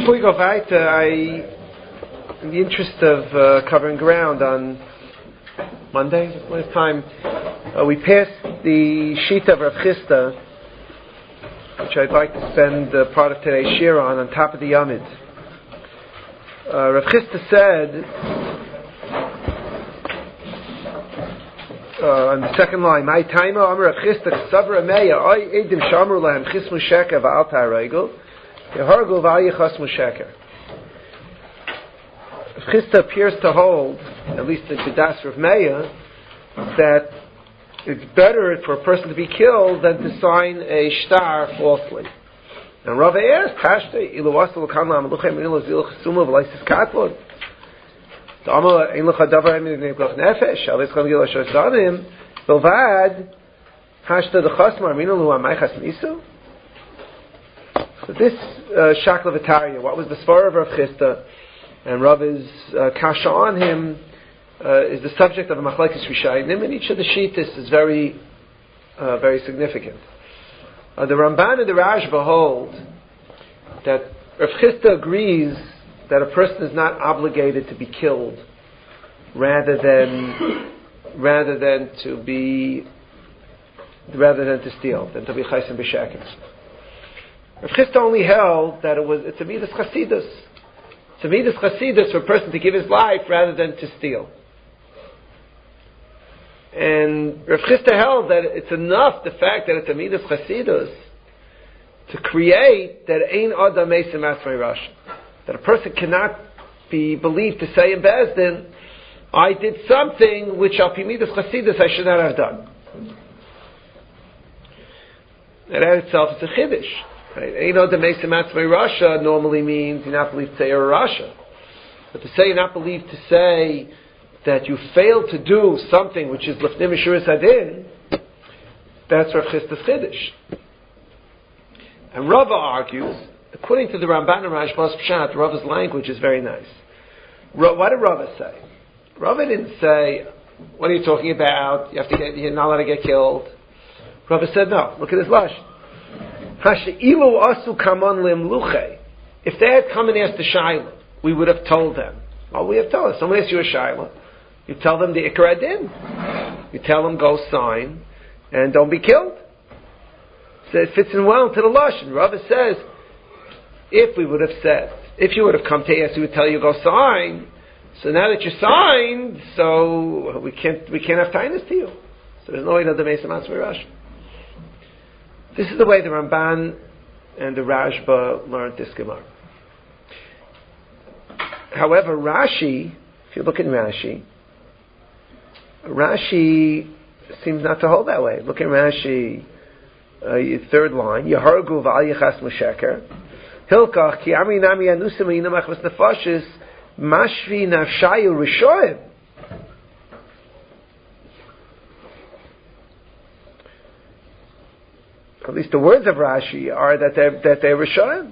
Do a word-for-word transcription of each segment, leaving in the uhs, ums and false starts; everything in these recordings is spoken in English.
Before we go weiter, I, in the interest of uh, covering ground on Monday, last time, uh, we passed the sheet of Rav Chisda, which I'd like to spend uh, part of today's shir on, on top of the Yamid. Uh, Rav Chisda said, uh, on the second line, My taima Amar Rav Chisda Sabra Meya Oy Edim Shamru Lahem Chismu Sheker Va'al Ta'arigel Yehargu Va'al Yechasmu Sheker. Rav Chisda appears to hold, at least in Kedas Rav Meya, that it's better for a person to be killed than to sign a shtar falsely. And Rav asked, Tashte, ilu wasal kanla amaluchem ilu zil chesuma v'laisis katlon. Ta'amala ein lecha davar emin v'nei nefesh, alis cham gil asher zanim, bilvad, hashta d'chasmar minu lu amaychas nisu. So this uh, Shakla V'Tarya, what was the svara of Rav Chisda, and Rav is uh, kasha on him, uh, is the subject of a machlekes rishayim, and each of the shittas is very, uh, very significant. Uh, the Ramban and the Rashba hold that Rav Chisda agrees that a person is not obligated to be killed, rather than rather than to be rather than to steal, than to be chaysim b'shekes. Rav Chisda only held that it was it's a midas chasidus. It's a midas chasidus for a person to give his life rather than to steal. And Rav Chisda held that it's enough the fact that it's a midas chasidus to create that ein adam mesim asmei rasha, that a person cannot be believed to say in Bezdin, I did something which al pi midas chasidus I should not have done. And that itself is a chiddush. Right? Ein adam mesim asmei rasha normally means you're not believed to say you're a rasha, but to say you're not believed to say that you failed to do something which is lefnim mishuras adin, that's Rav Chisda's chiddush. And Rava argues, according to the Ramban and Rashba's Pshat, Rava's language is very nice. What did Rava say? Rava didn't say, what are you talking about? You have to get, you're not allowed to get killed. Rava said, no, look at his lashon. Hashe'ilu asu kaman limluche. If they had come and asked the Shaila, we would have told them. Well, we have told them. Someone asks you a Shaila, you tell them the Ikar Adin. You tell them, go sign, and don't be killed. So it fits in well into the Lashon. Rava says, if we would have said, if you would have come to us, we would tell you, go sign. So now that you signed, so we can't we can't have tinus to you. So there's no way that the Mesa Matzvah Rash. This is the way the Ramban and the Rashba learned this Gemara. However, Rashi, if you look in Rashi, Rashi seems not to hold that way. Look in Rashi, uh, third line, Yehargu v'al yechasmu sheker, Hilkach ki amri nami anusim v'yinam achvas nefashis, mashvi nafshayu rishoim. At least the words of Rashi are that they're, that they're rishoim.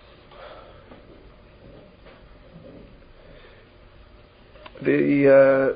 The uh,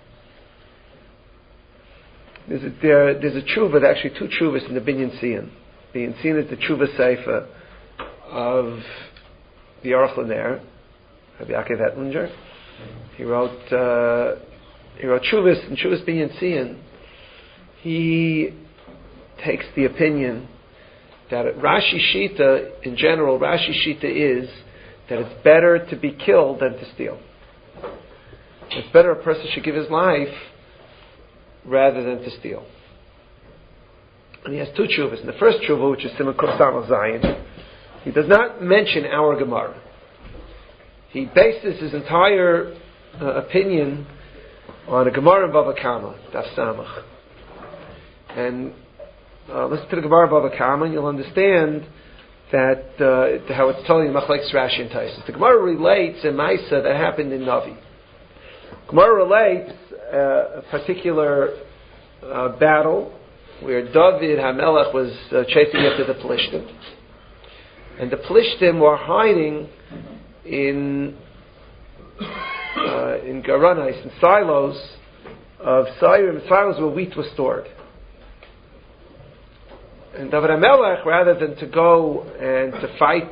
there's a there, there's a tshuva, there's actually two tshuvas in the Binyan Siyan. Binyan Siyan is the tshuva sefer of the Aruch LaNer, Rabbi Yaakov Ettlinger. He wrote uh, he wrote tshuvas and tshuvas Binyan Siyan. He takes the opinion that Rashi Shita in general, Rashi Shita is that it's better to be killed than to steal. It's better a person should give his life rather than to steal. And he has two tshuvas. In the first tshuva, which is Siman Kuf Samach Zayin, he does not mention our Gemara. He bases his entire uh, opinion on a Gemara in Bava Kama, Daf Samach. And uh, listen to the Gemara in Bava Kama, and you'll understand that uh, how it's telling Machlekes Rashi and Taisus. The Gemara relates a Maisa that happened in Navi. Gemara relates uh, a particular uh, battle where David HaMelech was uh, chasing after the Plishtim, and the Plishtim were hiding in uh, in Garanais, in silos of Sayrim, silos where wheat was stored. And David HaMelech, rather than to go and to fight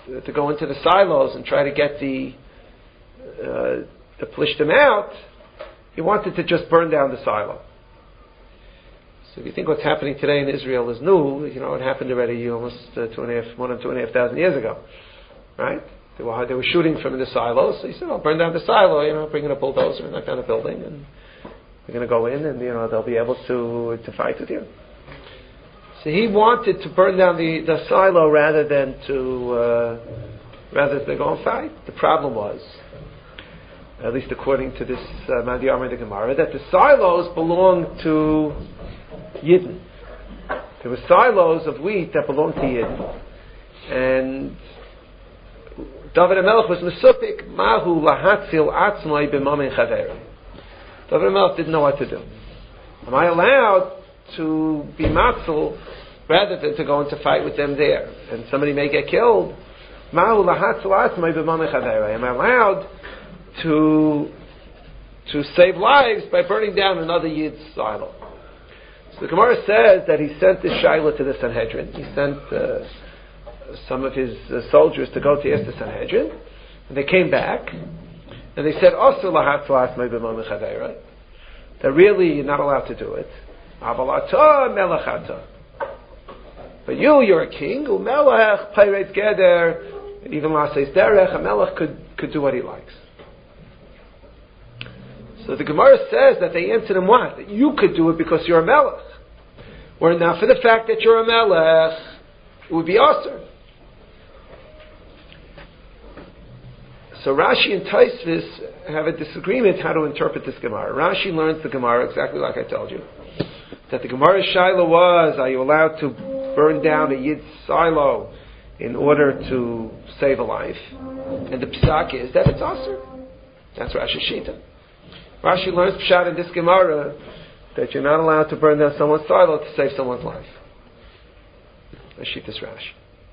uh, to go into the silos and try to get the uh, the plishtim out, he wanted to just burn down the silo. So if you think what's happening today in Israel is new, you know, it happened already almost uh, two and a half, one and two and a half thousand years ago, right? They were, they were shooting from the silos, so he said, I'll burn down the silo, you know, bring in a bulldozer and knock down a building, and we're going to go in and, you know, they'll be able to, to fight with you. So he wanted to burn down the, the silo rather than to, uh, rather than go and fight. The problem was, at least according to this uh, Madi Amar the Gemara, that the silos belonged to Yidden. There were silos of wheat that belonged to Yidden, and David HaMelech was mesupik mahu lahatzil atzmai b'mamin chaveri. David HaMelech didn't know what to do. Am I allowed to be matzel rather than to go into fight with them there? And somebody may get killed. Mahu lahatzil atzmai b'mamin chaveri. Am I allowed to to save lives by burning down another Yid's silo? So the Gemara says that he sent this Shaila to the Sanhedrin. He sent uh, some of his uh, soldiers to go to ask the Sanhedrin, and they came back, and they said, "Also lahat tlas may b'mam chavera." That really you're not allowed to do it. Avalata melachata. But you, you're a king. Umelech peiretz geder. Even laseis derech. A melech could could do what he likes. So the Gemara says that they answered him what? That you could do it because you're a melech. Or now for the fact that you're a melech, it would be awesome. So Rashi and Taisvis have a disagreement how to interpret this Gemara. Rashi learns the Gemara exactly like I told you. That the Gemara's Shaila was, are you allowed to burn down a Yid's silo in order to save a life? And the Psak is that it's awesome. That's Rashi's Shita. Rashi learns Pshat in this Gemara that you're not allowed to burn down someone's silo to save someone's life. Shita's Rashi.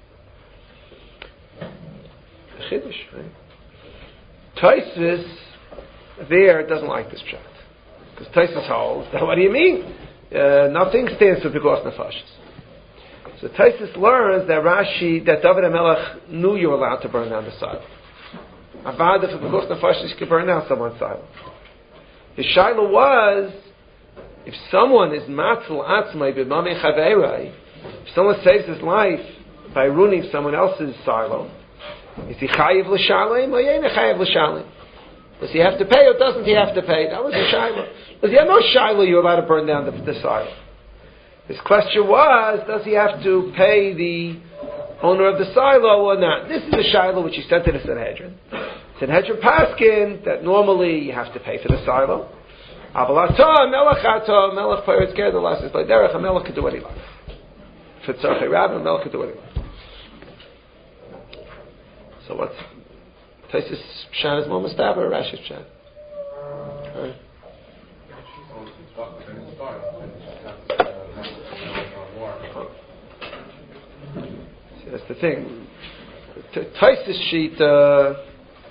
The Chiddush, right? Taisvis there doesn't like this Pshat. Because Taisvis holds that, what do you mean? Uh, nothing stands for Bigos Nefashis. So Taisvis learns that Rashi, that David HaMelech knew you were allowed to burn down the silo. Avada for Bigos Nefashis, you could burn down someone's silo. The Shaila was, if someone is matzel atzmai b'mamei chaverai, if someone saves his life by ruining someone else's silo, is he chayiv l'shalim or yena chayiv l'shalim? Does he have to pay or doesn't he have to pay? That was a Shaila. Does he have no Shaila you're allowed to burn down the, the silo? His question was, does he have to pay the owner of the silo or not? This is a Shaila which he sent to the Sanhedrin. Sanhedrin paskin that normally you have to pay for the silo. Avalata, melachata, melech peiretz geder, lasis by derech, a melech could do what he likes. For tzarchei rabbi, a melech could do what he likes. So what's Taisus Pshat is more mustaber or Rashi's Pshat? Right. See, that's the thing. Taisus sheet. Uh,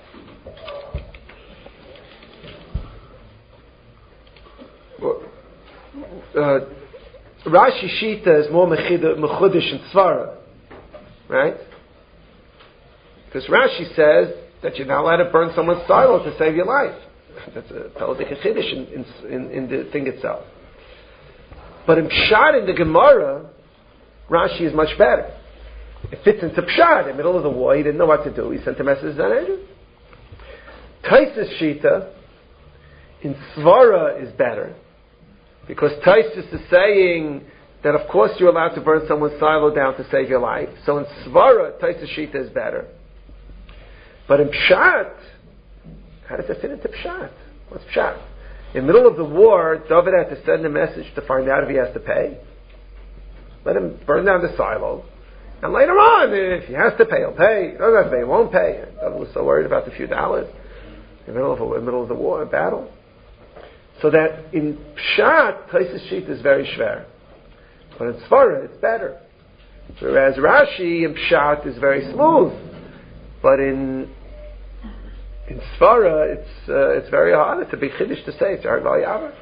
Uh, Rashi Shita is more mechudish and tzvara, right? Because Rashi says that you're not allowed to burn someone's silo to save your life. That's a politic chiddush in, in, in the thing itself. But in Pshat in the Gemara, Rashi is much better. It fits into Pshat. In the middle of the war, he didn't know what to do. He sent a message to Sanhedrin. Taisus Shita in tzvara is better. Because Taisus is saying that of course you're allowed to burn someone's silo down to save your life. So in Svara, Taisus Shita is better. But in Pshat, how does that fit into Pshat? What's Pshat? In the middle of the war, David had to send a message to find out if he has to pay. Let him burn down the silo. And later on, if he has to pay, he'll pay. If he doesn't have to pay, he won't pay. David was so worried about the few dollars in the middle of, a, in the middle of the war, a battle. So that in Pshat, Taisus Shita is very shver. But in Svara, it's better. Whereas Rashi in Pshat is very smooth. But in in Svara, it's uh, it's very hard. It's a big chiddush to say. It's Arg Val Yavar.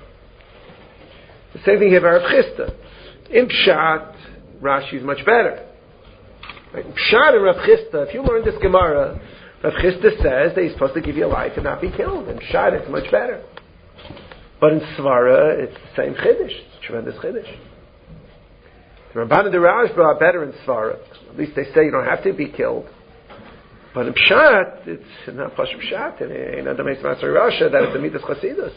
The same thing here, Arab Chista. In Pshat, Rashi is much better. Right? Pshat and Rav Chisda, if you learn this Gemara, Rav Chisda says that he's supposed to give you a life and not be killed. And Pshat, it's much better. But in Svara, it's the same Chiddush. It's a tremendous Chiddush. The Ramban and the Rashba are better in Svara. At least they say you don't have to be killed. But in Pshat, it's not Pash Pshat. In Adameis Masar Rasha, that it's a Midas Chasidus.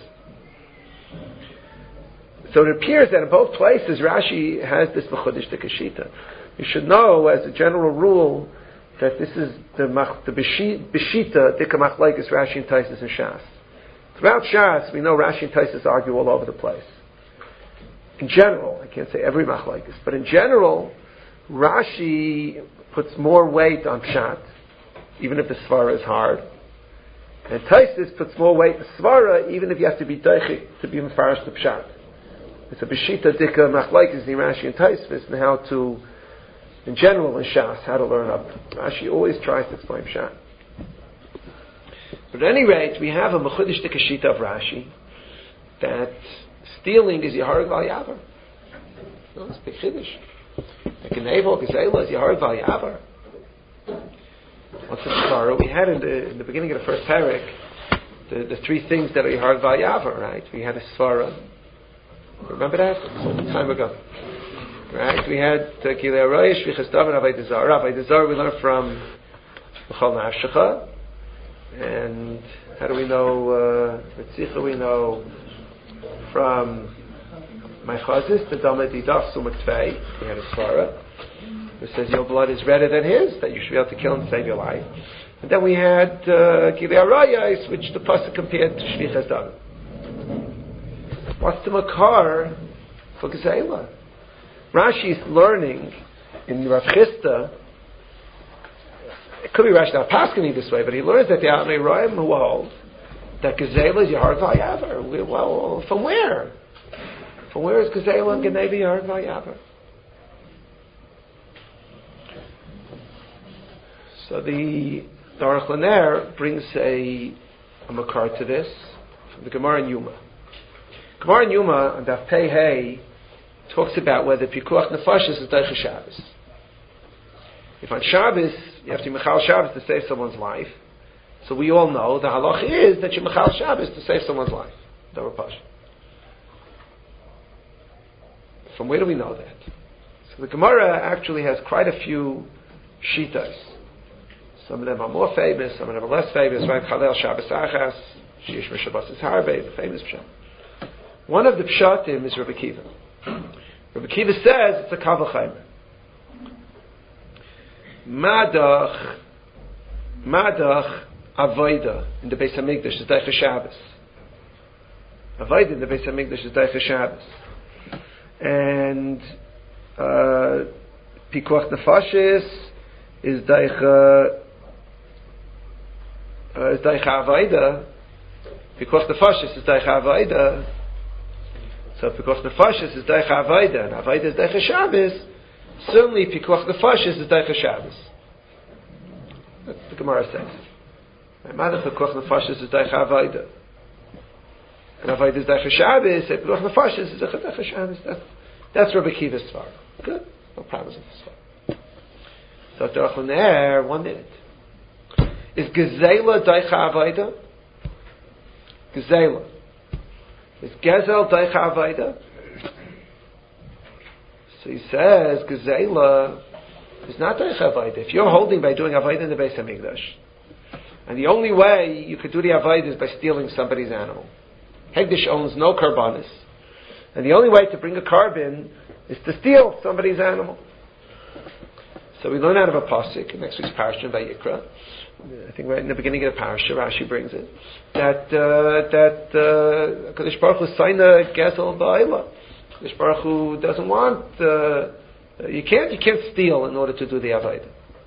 So it appears that in both places, Rashi has this Mechudish de Kashita. You should know, as a general rule, that this is the mach, the Beshita, Dika Machlaikis, Rashi and Taisus and Shas. Throughout Shas, we know Rashi and Taisus argue all over the place. In general, I can't say every Machlaikis, but in general, Rashi puts more weight on Pshat, even if the Svara is hard. And Taisus puts more weight on Svara, even if you have to be Deichik to be Mefarish the Pshat. It's a Beshita Dika Machlaikis, the Rashi and Taisus, and how to, in general, in Shas, how to learn up. Rashi always tries to explain Pshat. But at any rate, we have a Mechudish Kashita of Rashi that stealing is Yehareg Val Yavar. No, it's big Chiddush. Like in Evel, Gezela is Yehareg Val Yavar. What's the Svara? We had in the, in the beginning of the first parak the, the three things that are Yehareg Val Yavar, right? We had a Svara. Remember that? It was a long time ago. Right? We had Gilei Arayah, Shvichas Dam, and Avodah Zarah. Avodah Zarah we learned from B'chol Nafshecha. And how do we know Ritzicha? We know from my Chazis, the Dama Didaf Sumat Tvei. We had a Svara who says your blood is redder than his, that you should be able to kill and save your life. And then we had Gilei Arayah, which the pasuk compared to Shvichas Dam. What's the makar for Gezela? Rashi is learning in Rav Chisda. It could be Rashi not passing this way, but he learns that the Atmei Royim who hold that Gezela is Yehareg Val Yavar. Well, from where? From where is Gezela and Geneva Yehareg Val Yavar? So the Aruch LaNer brings a, a makar to this from the Gemara in Yuma. Gemara in Yuma on Daf Pei Hey talks about whether Pikuach Nefashis is Deicha Shabbos. If on Shabbos you have to Mechal Shabbos to save someone's life, so we all know the halach is that you Mechal Shabbos to save someone's life. Darapash. From where do we know that? So the Gemara actually has quite a few shitas. Some of them are more famous, some of them are less famous. Right? Chalel Shabbos Achas, Shish Mishabas Harbe, the famous pshat. One of the pshatim is Rabbi Kiva. Rabbi Kiva says it's a kavachaymer. Madach, Madach Avoida in the Beis Hamikdash is Deicha Shabbos. Avoida in the Beis Hamikdash is Deicha Shabbos. And uh, Pikuach Nefashis is Deicha uh, is Deicha Avoida. Pikuach Nefashis is Deicha Avoida. So Pikuach Nefashis is Deicha Avoida, and Avoida is Deicha Shabbos. Certainly, Pikuach Nefashis is Deicha Shabbos. That's what the Gemara says. Mother Pikuach Nefashis is Deicha Avoida, and Avoida is Deicha Shabbos. And Pikuach Nefashis is Deicha Shabbos. That's that's Rabbi Kiva's svar. Good, no problems with this svar. So Aruch LaNer, one minute. Is Gezela Deicha Avoida? Gezela. Is Gezel Deicha Avoida? So he says, Gezela is not Deicha Avoida. If you're holding by doing Avoida in the Beis Hamikdash, and the only way you could do the Avoida is by stealing somebody's animal. Hegdish owns no karbanis. And the only way to bring a carbon is to steal somebody's animal. So we learn out of a pasuk in next week's parasha in Vayikra. I think right in the beginning of the parasha, Rashi brings it, that uh, that uh, Kadosh Baruch Hu Saina Gezel Ba'ila. Kadosh Baruch Hu doesn't want uh, you can't you can't steal in order to do the avodah.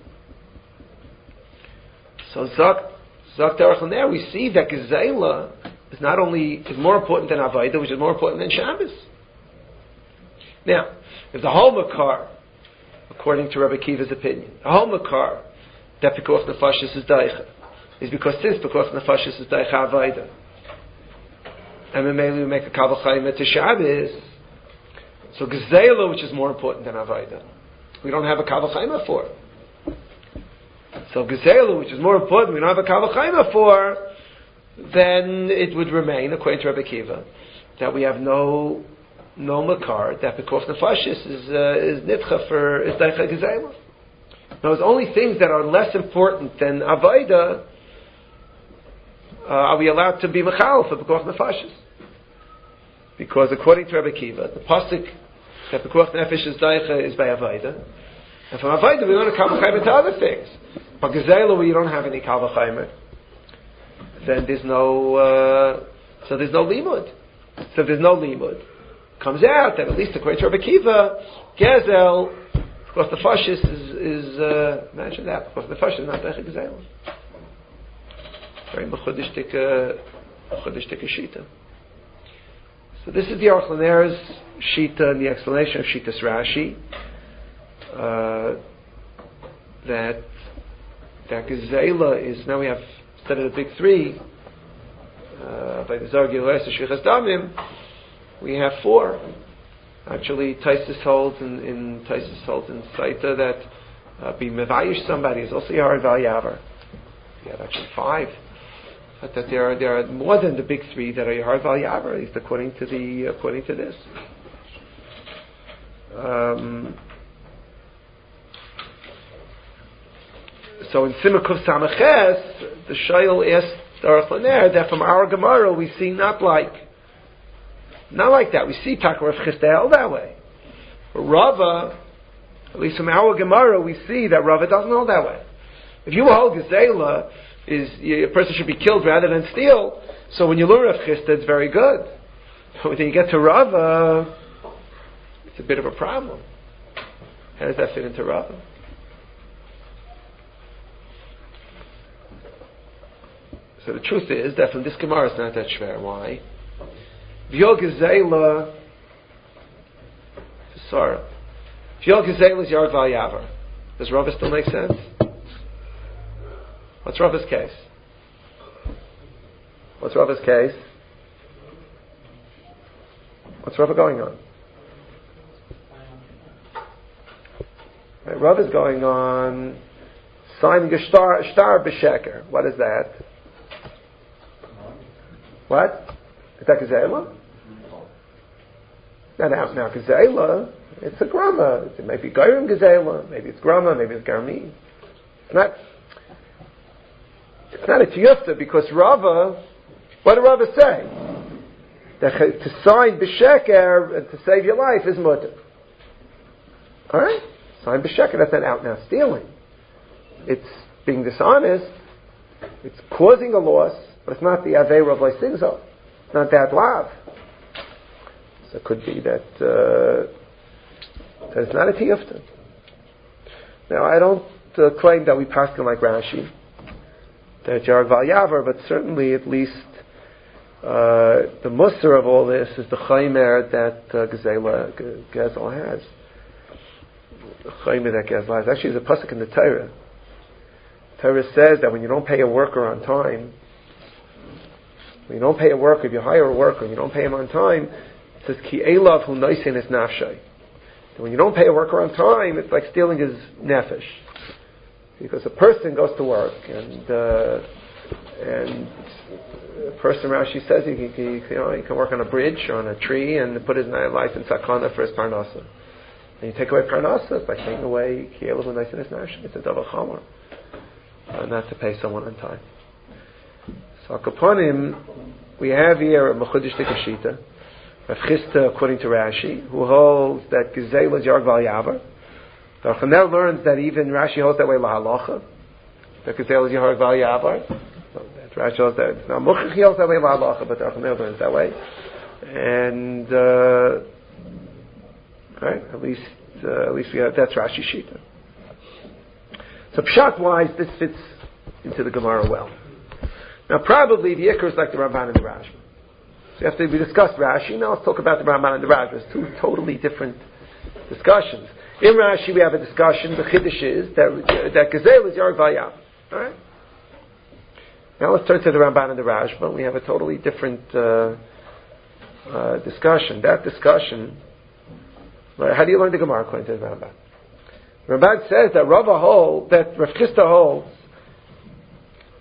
So Zak Zak Aruch LaNer, we see that Gezela is not only is more important than avodah, which is more important than Shabbos. Now, if the whole makar, according to Rabbi Kiva's opinion, the whole makar that Pikuach Nefashis is Deicha is because since Pikuach Nefashis is Deicha avodah, and then maybe we make a Kavachayim to Shabbos, so Gezela, which is more important than avodah, we don't have a Kavachayim for. So Gezelu, which is more important, we don't have a Kavachayma for, then it would remain, according to Rabbi Akiva, that we have no no makar, that Pekuach Nefashis is uh, is nitcha for is Daicha Gezelu. Now, there's only things that are less important than Avaida uh, are we allowed to be Mechal for Pekuach Nefashis. Because according to Rabbi Akiva, the pasuk that Pekuach Nefesh is Daicha is by Avaida, and from Avaida we don't have Kavachayma to other things. But Gezelu, where you don't have any Kavachayma, then there's no, uh, so there's no limud. So if there's no limud, comes out that at least according to Rabbi Akiva, Gezel, because the fascist is, is uh, imagine that, because the fascist is not Daicha Gezel. Very mechudishtik, mechudishtik shita. So this is the Aruch LaNer's shita and the explanation of Shitas Rashi, uh, that, that Gezela is, now we have, instead of the big three, uh, by the Zargi L'Es Shvichas Damim, we have four. Actually, Taisus holds in, in Taisus holds in Saita that uh, be mevayish somebody is also Yahar Val Yavar. We have actually five, but that there are there are more than the big three that are Yahar Val Yavar, at least according to the according to this. Um, So in Simakov Samaches, the Shayil asked Aruch LaNer that from our Gemara we see not like, not like that. We see Takar of Chisda held that way. But Rava, at least from our Gemara, we see that Rava doesn't hold that way. If you hold Gezela, is a person should be killed rather than steal. So when you learn of Chisda, it's very good. But when you get to Rava, it's a bit of a problem. How does that fit into Rava? So the truth is that from this Gemara it's not that shver. Why? V'yol Gezela, sorry. V'yol Gezela is Yard Val Yavar. Does Rava still make sense? What's Rava's case? What's Rava's case? What's Rava going on? Right, Rava's going on signing a star, star b'sheker. What is that? What? Is that Gezela? Now, now, now Gezela, it's a grama. It may be Gairim Gezela, maybe it's grama, maybe it's Garmi. It's not, it's not a tiyufta because Rava, what did Rava say? That to sign b'sheker and to save your life is mutter. Alright? Sign b'sheker, that's not out now stealing. It's being dishonest, it's causing a loss, but it's not the Aveira of Lysigzo. It's not that lav. So it could be that, uh, that it's not a tiyufta. Now, I don't uh, claim that we paskin like Rashi, that Yarag Val Yavar, but certainly at least uh, the musar of all this is the chaymer that uh, Gezela, Gezel has. The chaymer that Gezel has. Actually, there's a pasuk in the Torah. Torah says that when you don't pay a worker on time, when you don't pay a worker, if you hire a worker and you don't pay him on time, it says, Ki elav hu noisin es nafshay. When you don't pay a worker on time, it's like stealing his nefesh. Because a person goes to work and uh, and a person, Rashi says, he, he, he, you know, he can work on a bridge or on a tree and put his life in sakana for his parnasa. And you take away parnasa by taking away Ki elav hu noisin es nafshay. It's a double chamor. Uh, not to pay someone on time. So upon him, we have here a Mechudish Tikashita, Rav Chisda, according to Rashi, who holds that Gezela is Yarg Val Yavar. The Aruch LaNer learns that even Rashi holds that way Lahalacha, that Gezela is Yarg Val Yavar. So that Rashi holds that. Now Muchach holds that way Lahalacha, but the Aruch LaNer learns that way. And uh, right, at least uh, at least we have that's Rashi Shita. So pshat wise, this fits into the Gemara well. Now, probably the Ikar is like the Ramban and the Rashba. So after we discussed Rashi, now let's talk about the Ramban and the Rashba. It's two totally different discussions. In Rashi, we have a discussion. The Chiddush is that that Gezel is Yarg Val Yavar. All right. Now let's turn to the Ramban and the Rashba. We have a totally different uh, uh, discussion. That discussion. How do you learn the Gemara according to the Ramban? Ramban says that Rava holds, that Rav Chisda holds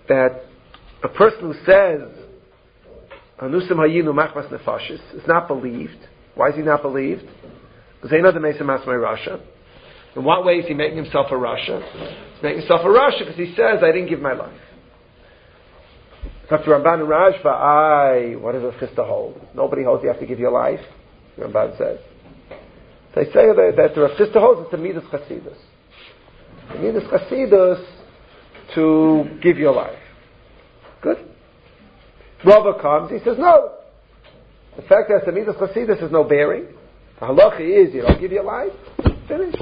that a person who says Anusim Hayinu Machmas Nefashis is not believed. Why is he not believed? Because they know the Mesa Masmai Rasha. In what way is he making himself a Rasha? He's making himself a Rasha because he says, I didn't give my life. After Ramban and Rashba, I, what does a Chisda hold? Nobody holds you have to give your life, Ramban says. They say that, that the Rav Chisda holds it's a Midas Chasidus. The Midas Chasidus to give your life. Good. Rava comes, he says, no. The fact that it's a Midas Chasidus has no bearing. The halacha is, you don't give your life, finish.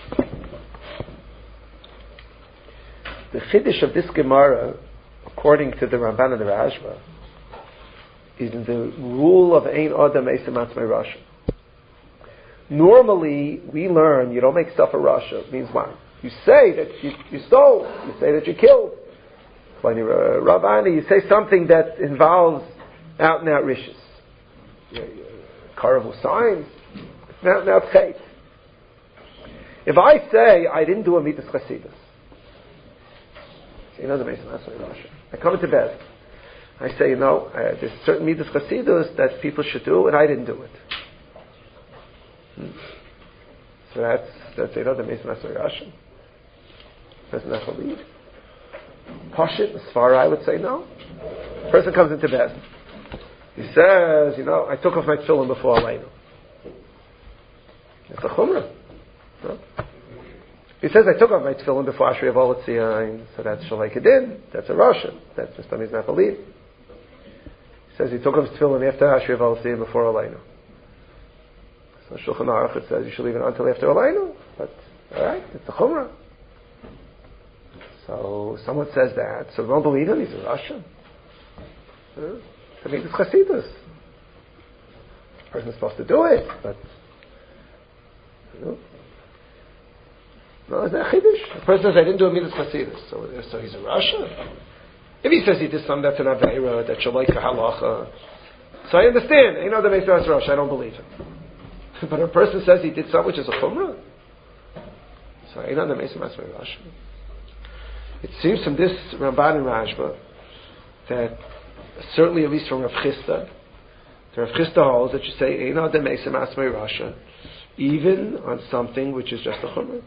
The Chiddush of this Gemara, according to the Ramban and the Rashba, is in the rule of Ein Adam Eisa Matzmei Rasha. Normally, we learn you don't make stuff a Rasha. It means what? You say that you, you stole. You say that you killed. When you're a Rabbani, you say something that involves out and out rishis. Carnival signs. Out and out chait. If I say I didn't do a mitzvah chasidus, you know the Mason Matzmei Rasha. I come into bed. I say, you know, uh, there's certain mitzvah chasidus that people should do, and I didn't do it. Hmm. So that's that's you know the Mason Matzmei Rasha. Doesn't that believe? Pashit, as far I would say no. Person comes into bed. He says, you know, I took off my tefillin before Aleinu. It's a chumrah. No? He says, I took off my tefillin before Ashrei Yavol Etzion, so that's Shalei Kedin. That's a Russian. That's just he's not believed. He says he took off his tefillin after Ashrei Yavol Etzion before Aleinu. So Shulchan Aruch it says you should leave it until after Aleinu. But, alright, it's a chumrah. So someone says that, so don't believe him, he's a Russian. Huh? I mean, it's Chasidus. The person's supposed to do it, but you know. No, it's not Chiddush. The person says, I didn't do a Midas Chasidus, so, so he's a Russian. If he says he did something that's an Aveira, that's Shalaika Halacha, so I understand, you know, the Mesiras Rosh, I don't believe him. But a person says he did something which is a Chumrah, so you know the Mesiras Rosh. It seems from this Ramban and Rashba that certainly at least from Rav Chisda, the Rav Chisda holds that you say Eino Demeisa Masmei Rasha, even on something which is just a chumrah,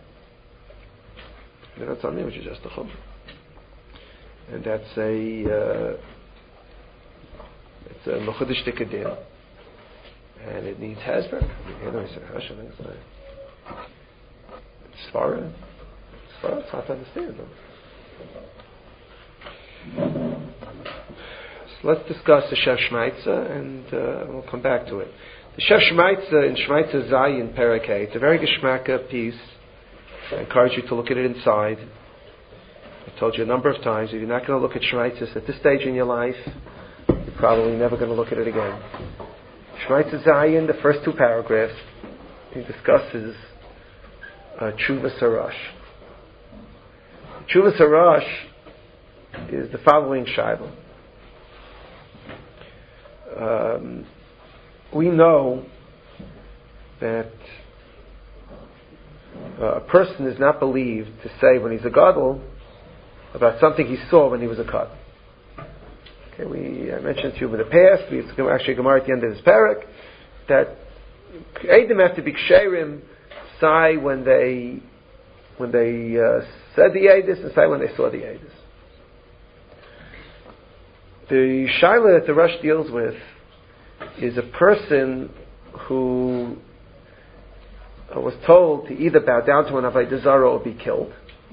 even on something which is just a chumrah, and that's a uh, it's a Mechudesh Tikadin, and it needs Hasbro. It's Svara. Well, it's hard to understand them. So let's discuss the Shev Shmaitza, and uh, we'll come back to it. The Shev Shmaitza in Shmaitza Zayin Parakeh, it's a very geschmacka piece. I encourage you to look at it inside. I told you a number of times, if you're not going to look at Shmaitzas at this stage in your life, you're probably never going to look at it again. Shmaitza Zayin, the first two paragraphs, he discusses uh, Tshuva Sarash. Tshuva Sarash is the following shayla. Um, we know that uh, a person is not believed to say when he's a gadol about something he saw when he was a kad. Okay, we I mentioned to you in the past. We have actually Gemara at the end of this parak that Eidim have to be ksherim say when they when they uh, said the Eidus and say when they saw the Eidus. The shaila that the Rush deals with is a person who uh, was told to either bow down to an Avodah Zarah or be killed.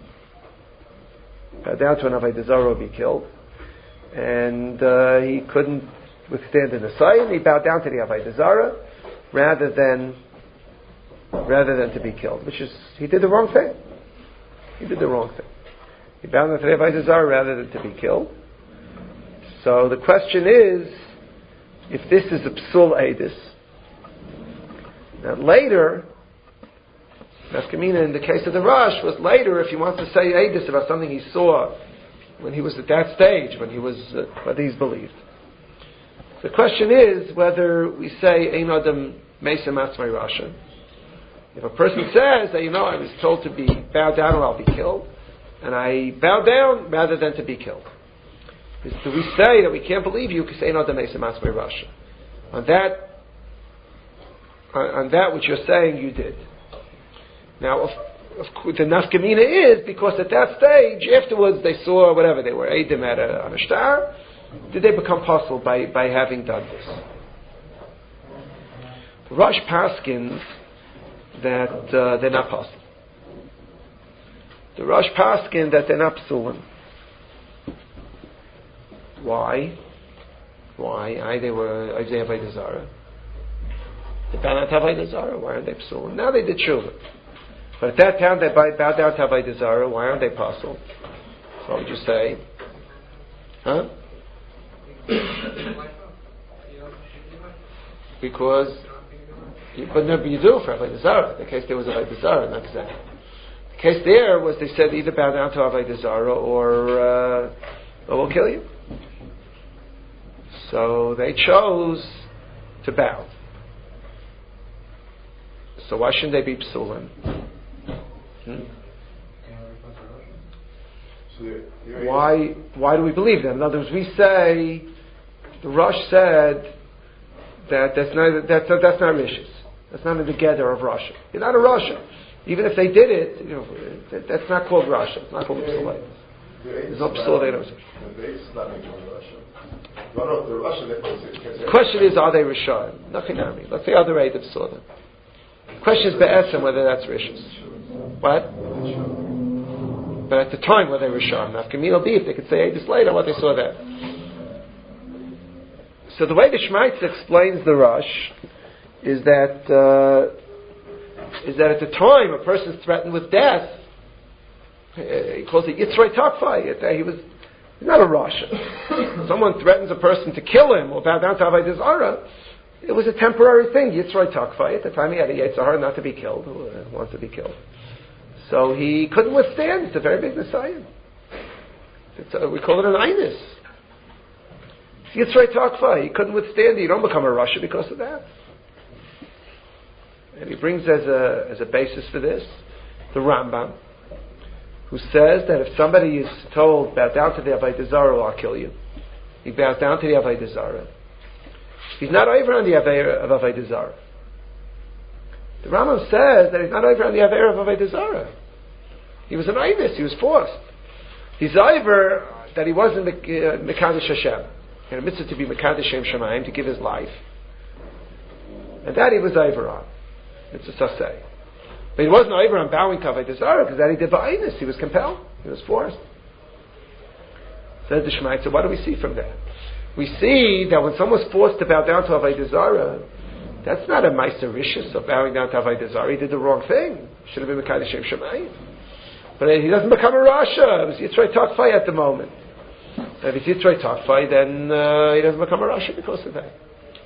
Bow down to an Avodah Zarah or be killed. And uh, he couldn't withstand an asayim. He bowed down to the Avodah Zarah rather than rather than to be killed, which is, he did the wrong thing. He did the wrong thing. He bowed down to the Avodah Zarah rather than to be killed. So the question is, if this is a psul eidus, now later, Nafkamina in the case of the Rush was later, if he wants to say eidus about something he saw when he was at that stage, when he was, uh, whether he's believed. The question is whether we say Ein Adam Meisa Matzmei Rasha. If a person says that, you know, I was told to be bow down or I'll be killed, and I bow down rather than to be killed. Do we say that we can't believe you? Because say no Damesa Masmei Rasha. On that, on, on that which you're saying, you did. Now, of, of, the nafkamina is because at that stage, afterwards, they saw whatever they were Eidim at a, on a star. Did they become possible by, by having done this? The Rosh paskins that uh, they're not possible. The Rosh paskin that they're not psulim. Why? Why? I they were I they have Avodah Zarah. They bowed down to Avodah Zarah. Why aren't they psulim? Now they did tshuva. But at that time they bowed down to Avodah Zarah. Why aren't they possible? So what would you say? Huh? Because, you, but no, but you do for Avodah Zarah. The case there was Avodah Zarah, not exactly. The case there was they said either bow down to Avodah Zarah or, uh, or we'll kill you. So they chose to bow. So why shouldn't they be psulim? Hmm? Why? Why do we believe them? In other words, we say the Rosh said that that's not that's not, that's not rishis. That's not in the gather of Russia. You're not a Russia. Even if they did it, you know, that, that's not called Russia. It's not called psulay. There's no psulay. The question is, are they Rishayim? Nothing I mean. Let's say other Eidim saw them. The question is be'etzem whether that's rishis. What? But at the time, were they Rishayim? Nafkamina will be if they could say ages later what they saw there. So the way the Shmaitz explains the Rosh is that uh, is that at the time a person is threatened with death, uh, he calls it Yitzray Takfai. He was he's not a Rasha. Someone threatens a person to kill him or bow down to Avodah Zarah. It was a temporary thing. Yitzray Takfai. At the time he had a Yitzhar not to be killed, who uh, wants to be killed. So he couldn't withstand. It's a very big Messiah. It's a, we call it an Einus. Yitzray Takfa. He couldn't withstand it. You don't become a Rasha because of that. And he brings as a as a basis for this the Rambam, who says that if somebody is told, bow down to the Avodah Zarah or I'll kill you, he bows down to the Avodah Zarah. He's not over on the Aveira of Avodah Zarah. The Rambam says that he's not over on the Aveira of Avodah Zarah. He was an Einus, he was forced. He's over that he wasn't Mekadosh Hashem. He had a mitzvah to be Mekadosh Shem Shemayim, to give his life. And that he was over on. It's a saseh. But he wasn't over on bowing to Avodah Zarah, because that he did ba'inus. He was compelled. He was forced. Says the Shemaitzer, so what do we see from that? We see that when someone was forced to bow down to Avodah Zarah, that's not a Meiser Rishis of bowing down to Avodah Zarah. He did the wrong thing. Should have been Mekadosh Shem Shemayim. But he doesn't become a Rasha. It was Yitzray Takfai at the moment. And if it's Yitzray Takfai, then uh, he doesn't become a Rasha because of that.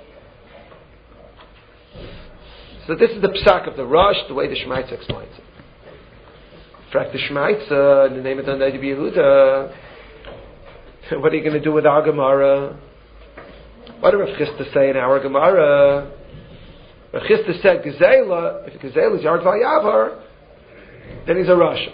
So this is the psak of the Rosh, the way the Shemaitz explains it. In fact, the Shemaitz, uh, in the name of the Neidim Yehuda, what are you going to do with our Gemara? What did Rav Chisda say in our Gemara? Rav Chisda said, Gezela, if Gezela is Yard Vayavar, then he's a Rasha.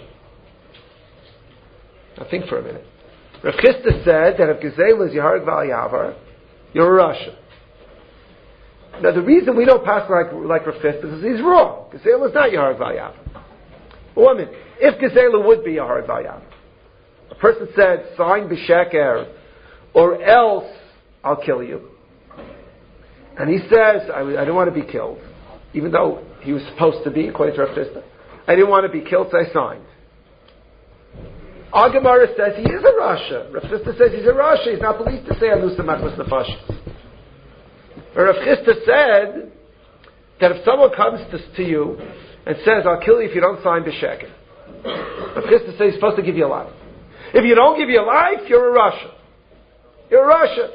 Now think for a minute. Rav Chisda said that if Gezela is Yard Vayavar, you're a Rasha. Now the reason we don't pass like like Rav Chisda is because he's wrong. Gezela is not Yahar Vayav. One minute. If Gezela would be Yahar Vayav, a person said, sign b'sheker, or else I'll kill you. And he says, I, I don't want to be killed. Even though he was supposed to be, according to Rav Chisda. I didn't want to be killed, so I signed. Our Gemara says he is a Rasha. Rav Chisda says he's a Rasha. He's not believed to say Anusa Machmas Nefashis. Rav Chisda said that if someone comes to, to you and says, I'll kill you if you don't sign b'sheker, Rav Chisda says he's supposed to give you a life. If you don't give you a life, you're a Rasha. You're a Rasha.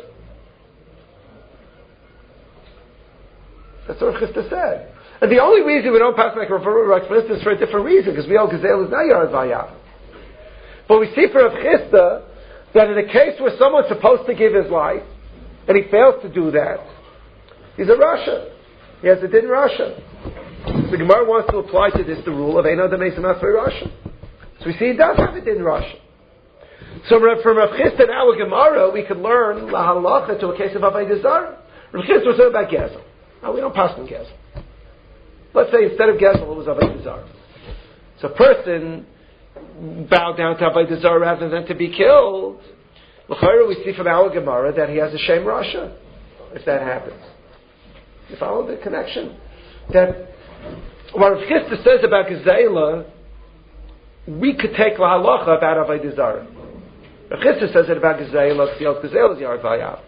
That's what Rav Chisda said. And the only reason we don't pass like Rav Chisda is for a different reason, because we all Gezel is not Yard Vayav. But we see for Rav Chisda that in a case where someone's supposed to give his life, and he fails to do that, he's a Rasha. He has a din Rasha. The Gemara wants to apply to this the rule of Eino Damei Samas for Rasha. So we see he does have a din Rasha. So from Rav Chisda and our Gemara, we could learn la halacha to a case of Avodah Zarah. Rav Chisda was talking about Gezel. Now we don't pass on Gezel. Let's say instead of Gezel, it was Avodah Zarah. So a person bowed down to Avodah Zarah rather than to be killed. L'chayra, we see from our Gemara that he has a Shem Rasha, if that happens. You follow the connection? That what Rav Chisda says about Gezela, we could take la halacha about Avodah Zarah. Rav Chisda says it about Gezela, Ksiel Gezela is Yard Vayav.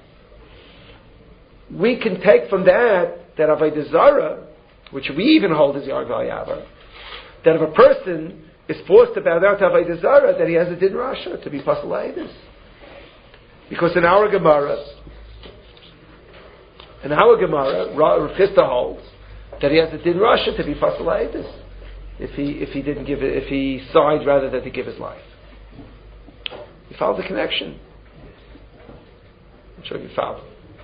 We can take from that, that Avodah Zarah, which we even hold as Yard Vayav, that if a person is forced to bow down to Avodah Zarah, that he has a din Rasha, to be Pasal Eidus. Because in our Gemara, in our Gemara, Rav Chisda holds that he has a din Rasha to be Pasal Eidus. If he if he didn't give it, if he signed rather than to give his life, you follow the connection. I'm sure you follow.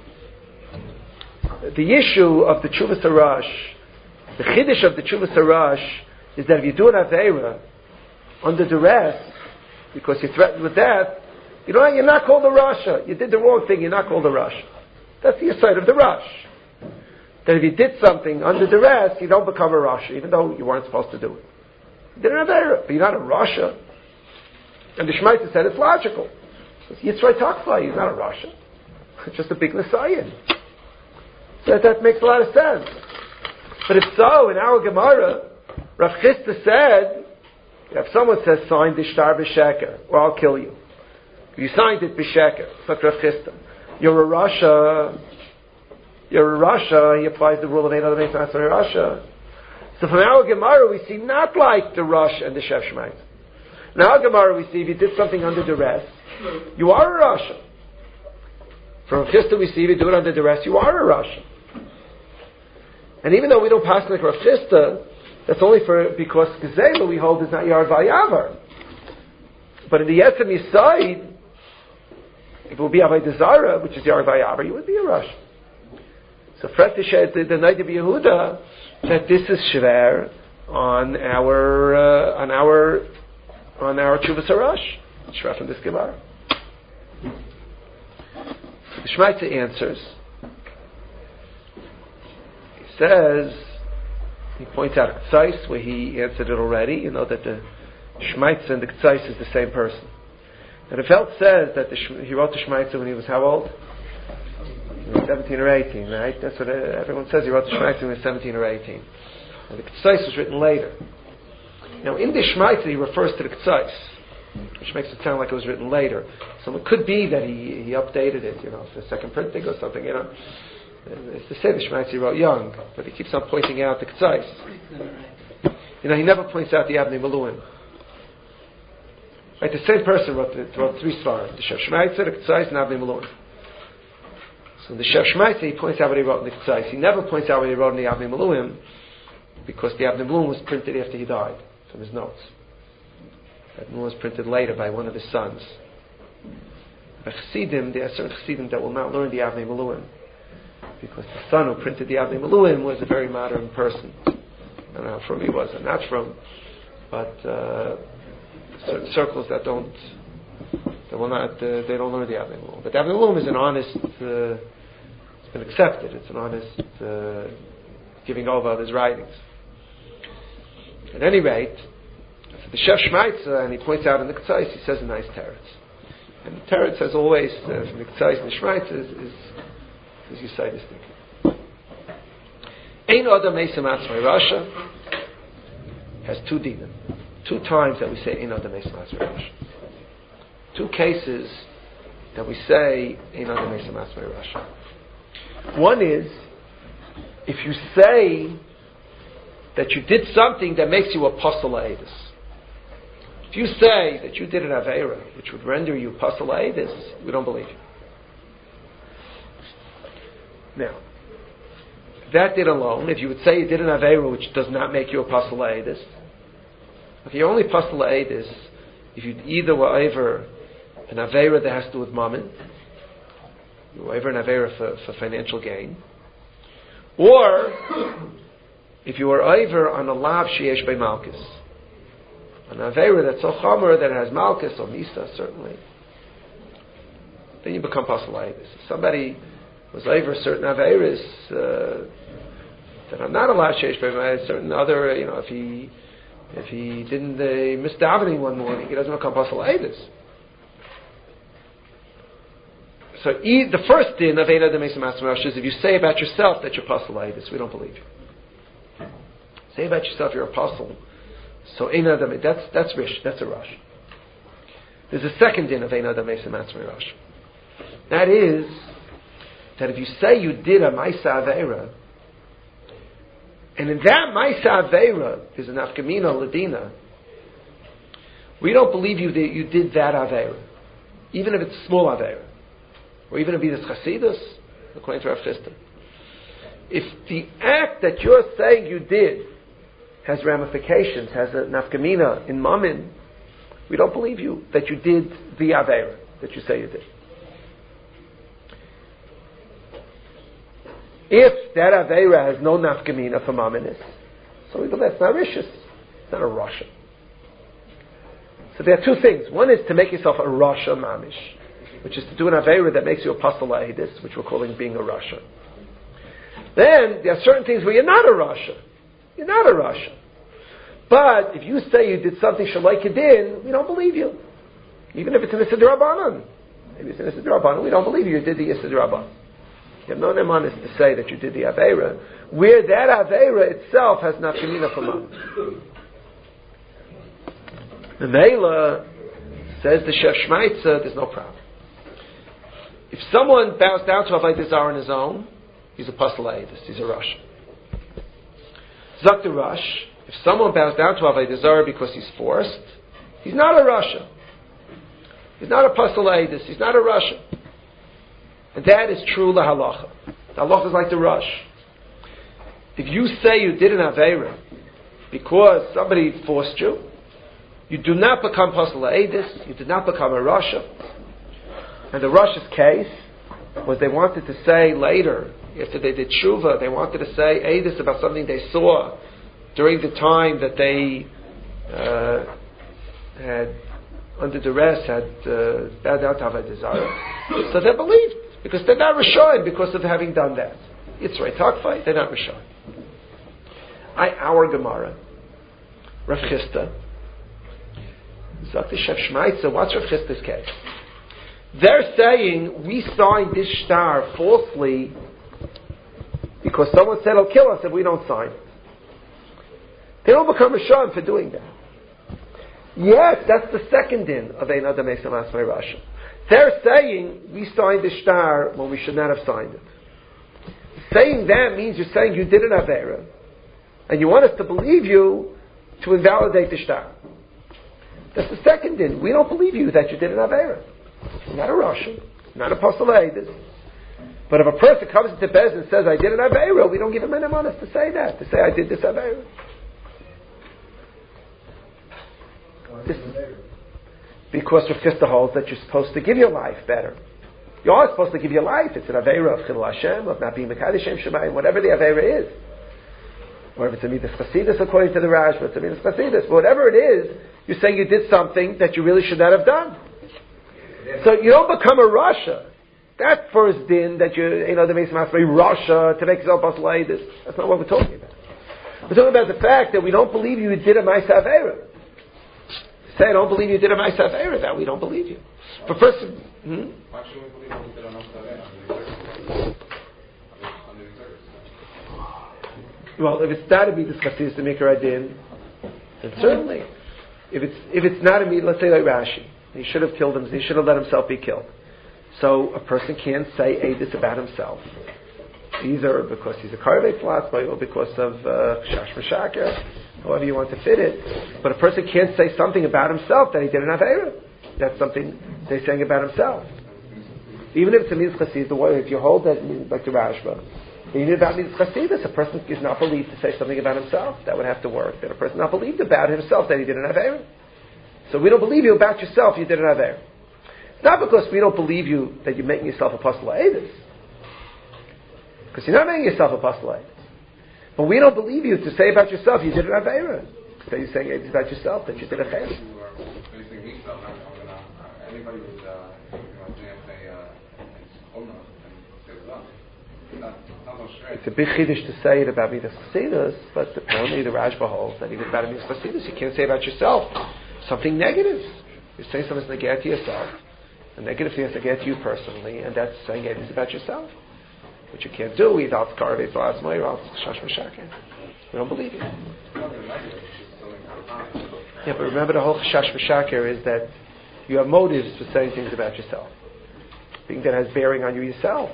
The issue of the Tshuvas Harash, the chiddush of the Tshuvas Harash, is that if you do an aveira under duress because you're threatened with death, you know you're not called a rasha. You did the wrong thing. You're not called a rasha. That's the aside of the Rash. That if you did something under duress, you don't become a Rasha, even though you weren't supposed to do it. You did an Aveira, but you're not a Rasha. And the Shmaita said it's logical. Yitzray Takfai, he's not a Rasha. It's just a big Nisayan. So that, that makes a lot of sense. But if so, in our Gemara, Rav Chisda said, if someone says, sign the shtar b'sheker, or I'll kill you. If you signed it b'sheker, it's like Rav Chisda. You're a Rasha. You're a Rasha, he applies the rule of Ein Adam Meis Matzah Rasha. So from our Gemara we see not like the Rush and the Shef Shmait. In our Gemara we see if you did something under duress, you are a Rasha. From Chisda we see if you do it under duress, you are a Rasha. And even though we don't pass like Rav Chisda, that's only for because Gezela we hold is not Yard Vayavar. But in the Yetzim Yisayid, if it would be Avodah Zarah, which is Yard Vayavar, you would be a Rasha. So Fretish the, the night of Yehuda that this is shver on our uh, on our on our Tshuvas Harash. Shver from this Gemara. So the Shmaitza answers. He says he points out Ktsais where he answered it already. You know that the Shmaitza and the Ktsais is the same person. And the Feld says that the, he wrote the Shmaitza when he was how old? seventeen or eighteen, right? That's what everyone says. He wrote the Shmaitza when he was seventeen or eighteen. And the Ktsais was written later. Now, in the Shmaitza, he refers to the Ktsais, which makes it sound like it was written later. So it could be that he, he updated it, you know, for the second printing or something, you know. It's to say the Shmaitza he wrote young, but he keeps on pointing out the Ktsais. You know, he never points out the Avnei Miluim. Right, the same person wrote, the, wrote three svarim: the Shef Shmaitza, the Ktsais, and Avnei Miluim. So in the Shef Shmaitza, he points out what he wrote in the Ktsais. He never points out what he wrote in the Avnei Miluim, because the Avnei Miluim was printed after he died, from his notes. That was printed later by one of his sons. The Chassidim, there are certain Chassidim that will not learn the Avnei Miluim, because the son who printed the Avnei Miluim was a very modern person. I don't know how from he was, or not from, but uh, certain circles that don't, that will not, uh, they don't learn the Avnei Miluim. But the Avnei Miluim is an honest, uh, it's been accepted. It's an honest uh, giving over of his writings. At any rate, so the Shef Shmaitza, and he points out in the Ktsais, he says a nice teretz. And the teretz, as always, uh, from the Ktsais and the Shmaitza, is, is, is you say this thing. Ein Adam Meisa Matzmei Rasha has two dinim. Two times that we say Ein Adam Meisa Matzmei Rasha. Two cases that we say Ein Adam Meisa Matzmei Rasha. One is, if you say that you did something that makes you a Pasal Eidus. If you say that you did an Aveira, which would render you Pasal Eidus, we don't believe you. Now, that did alone, if you would say you did an Aveira which does not make you a Pasal Eidus, if you're only Pasal Eidus, if you either were over an Aveira that has to do with Mammon, you were over an Aveira for, for financial gain, or if you were over on a lav sheyesh by malchus, an Aveira that's so chomer that it has Malchus or Misa, certainly, then you become Pasal Eidus. If somebody was over certain Aveiras uh, that I'm not allowed Sheish B'May, certain other, you know, if he if he didn't uh, miss davening one morning, he doesn't become Pasal Eidus. So e- the first din of Eina D'Meisa Matzah is if you say about yourself that you're Pasal Eidus, we don't believe you. Say about yourself you're a apostle. So Eina D'Meisa, that's that's Rish, that's a Rush. There's a second din of Eina D'Meisa Matzah Rush. That is that if you say you did a Maisa Aveira, and in that Maisa Aveira is an Afkamina Ladina, we don't believe you that you did that Aveira, even if it's a small Aveira, or even if it's Chasidus, according to Rav Chisda. If the act that you're saying you did has ramifications, has an Afkamina in Mamin, we don't believe you that you did the Aveira that you say you did. If that Aveira has no nafkamina for maminis, so we believe that's not rishus, it's not a rasha. So there are two things. One is to make yourself a rasha mamish, which is to do an Aveira that makes you a pasal lahidis, which we're calling being a rasha. Then there are certain things where you're not a rasha. You're not a rasha. But if you say you did something shalai kedin, we don't believe you. Even if it's an Issa D'Rabbanan. Maybe it's an Issa D'Rabbanan, we don't believe you, you did the Issa D'Rabbanan. You have no nemanis to say that you did the Aveira, where that Aveira itself has nafkamina for mamish. The Mela says the Chef Shmaitza, there's no problem. If someone bows down to Avodah Zarah on his own, he's a Pasal Eidus, he's a Rosh. Zak the Rosh, if someone bows down to Avodah Zarah because he's forced, he's not a Rasha. He's not a Pasal Eidus, he's not a Rasha. And that is true la halacha. The halacha is like the Rosh. If you say you did an Aveira because somebody forced you, you do not become Pasal Eidus, you did not become a Rasha. And the Rosh's case was they wanted to say later, after they did Tshuva, they wanted to say Eidus about something they saw during the time that they uh, had, under duress, had uh, bowed down to Avodah Zarah. So they believed. Because they're not Rishonim because of having done that. It's right, Takfai, they're not Rishonim. I, our Gemara, Rav Chisda, Zakti Chef Shmaitza, what's Rav Chisda's case? They're saying, we signed this star falsely because someone said it'll kill us if we don't sign it. They don't become Rishonim for doing that. Yes, that's the second din of Ein Adam Eisam Asmai Rasha. They're saying we signed the shtar when we should not have signed it. Saying that means you're saying you did an Aveira, and you want us to believe you to invalidate the shtar. That's the second din. We don't believe you that you did an Aveira. Not a Russian, not a Pasal Eidus. But if a person comes into Bez and says, I did an Aveira, we don't give him any money to say that, to say I did this Aveira. This, because Rav Chisda holds that you're supposed to give your life better. You are supposed to give your life. It's an Aveira of Chilul Hashem, of not being Mekadosh Shem Shemayim, whatever the Aveira is. Or if it's a Midas Chasidus according to the Rash, but it's a Midas Chasidus. But whatever it is, you're saying you did something that you really should not have done. So you don't become a Rasha. That first din that you, you know, the Meis Masrei Rasha, to make yourself Pasal Eidus. That's not what we're talking about. We're talking about the fact that we don't believe you did a Maisa Aveira. Say, I don't believe you did a Maisa Aveira, that we don't believe you. But first, hmm? Why should we believe you did a Maisa Aveira? Well, if it's not a Midas Chasidus to make her Adin, then certainly. If it's if it's not a Midas, let's say like Rashi, he should have killed him, he should have let himself be killed. So a person can't say Eidus about himself, either because he's a Karvei Flatzbai or because of Chash Meshaker, however you want to fit it. But a person can't say something about himself that he did an Aveira. That's something they're saying about himself. Even if it's a Midas Chasidus, the way if you hold that like the Rashba, even about Midas Chasidus, a person is not believed to say something about himself. That would have to work. That a person not believed about himself that he did an Aveira. So we don't believe you about yourself you did an Aveira. It's not because we don't believe you that you're making yourself a Pasal Eidus. Because you're not making yourself a Pasal Eidus. But we don't believe you to say about yourself you did an Aveira. So you're saying it's about yourself, that you did a chayv. You are facing me, so I'm not going to, anybody who's, uh, like me and say, uh, it's Chumrah, and say it's not. Not, not no straight. It's a big chiddush to say it about Midas Chassidus, but apparently the Rashba holds that even about Midas Chassidus, you can't say about yourself something negative. You're saying something that's negative to yourself. A negative thing that's negative to you personally, and that's saying it is about yourself. Which you can't do, either al tkar v'etz la'asmai or al shash v'shaker. We don't believe you. Yeah, but remember the whole chash v'shaker is that you have motives for saying things about yourself. Being that has bearing on you yourself.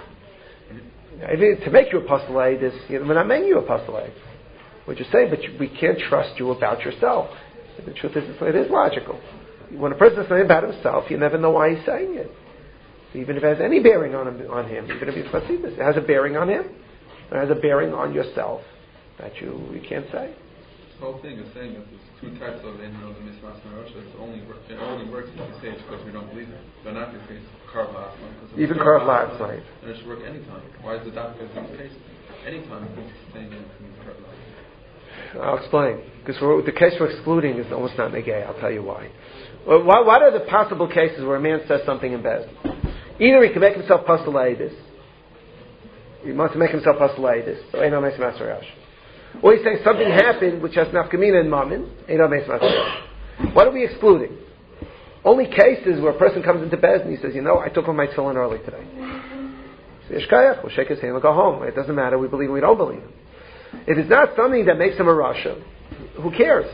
Even to make you apostolate is, you know, we're not making you apostolate. What you say, but you, we can't trust you about yourself. The truth is, it is logical. When a person is saying about himself, you never know why he's saying it. Even if it has any bearing on him, on him even if it's chassidus, it has a bearing on him. It has a bearing on yourself that you you can't say. This whole thing is saying that there's two types of in the Mismas and Rosh. It only work, it only works if you say it because we don't believe it. But not if it's carved last night. Even carved last night. And it should work anytime. Why is the doctor in these cases? Anytime it's saying it can be carved last night. I'll explain. Because we're, the case we're excluding is almost not negay. I'll tell you why. Well, what, what are the possible cases where a man says something in bed? Either he can make himself postulatus. He wants to make himself postulatus. So Eino Meis Masarash. Or he's saying something happened which has nafkamina in Mammon. Eino Meis Masarash. What are we excluding? Only cases where a person comes into bed and he says, you know, I took off my tefillin early today. So Yeshkayach, we'll shake his hand and go home. It doesn't matter. We believe him, we don't believe him. If it's not something that makes him a Rasha, who cares?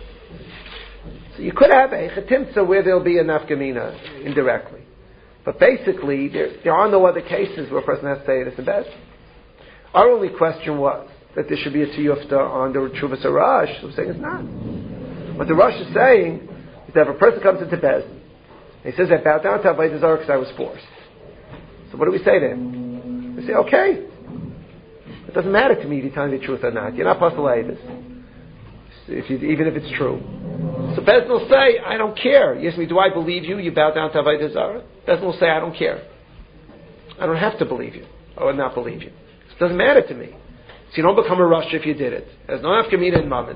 So you could have a chetimtza where there'll be a nafkamina indirectly. But basically, there, there are no other cases where a person has to say this in bed. Our only question was that there should be a tiyufta on the Chuvas Arash. We're saying it's not. What the Rosh is saying is that if a person comes into bed, and he says, I bowed down to Avodah Zarah because I was forced. So what do we say to him? We say, okay. It doesn't matter to me if you're telling the truth or not. You're not postulated. If you, even if it's true. So Bezdin will say, I don't care. You ask me, do I believe you? You bow down to Avodah Zarah? Bezdin will say, I don't care. I don't have to believe you. Or not believe you. It doesn't matter to me. So you don't become a Rasha if you did it. There's no nafkamina in Mammon.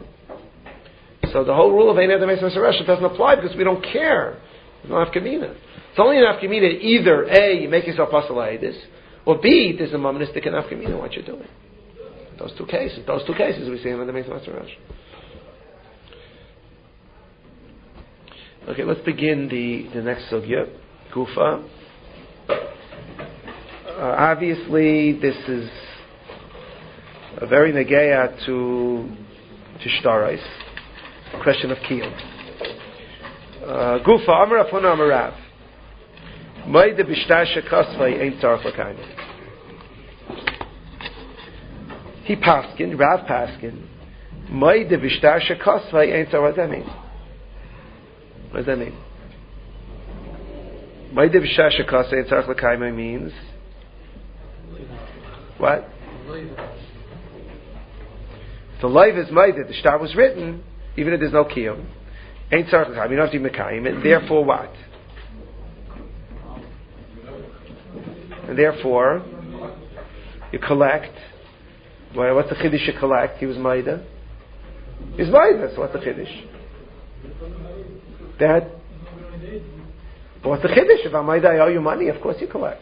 So the whole rule of Ein Adam Meis Masarash doesn't apply because we don't care. There's no nafkamina. It's only an nafkamina either A, you make yourself postulatus, or B, there's a Mammonistic nafkamina in what you're doing. Those two cases. Those two cases we see in the Meis Masarash. Okay, let's begin the, the next sugya, Gufa. Uh, obviously, this is a very negeya to to shtarais, question of kiyum. Uh, Gufa Amar Afuna Amarav. Moide b'shtar shekasvay ein tzarich l'kayim. He paskin, Rav paskin. Moide b'shtar shekasvay ein tzarich. What does that mean? What does that mean? Moide b'shtar shekasvay ein tzarich l'kayim means what? The life is moide. The shtar was written, even if there's no kiyum. Ain't tzarich l'kayim. You don't have to be mekayim. And therefore, what? And therefore, you collect. Well, what's the chiddush you collect? He was maida. He's maida. So what's the chiddush? That. But what's the chiddush? If I'm maida, I owe you money. Of course, you collect.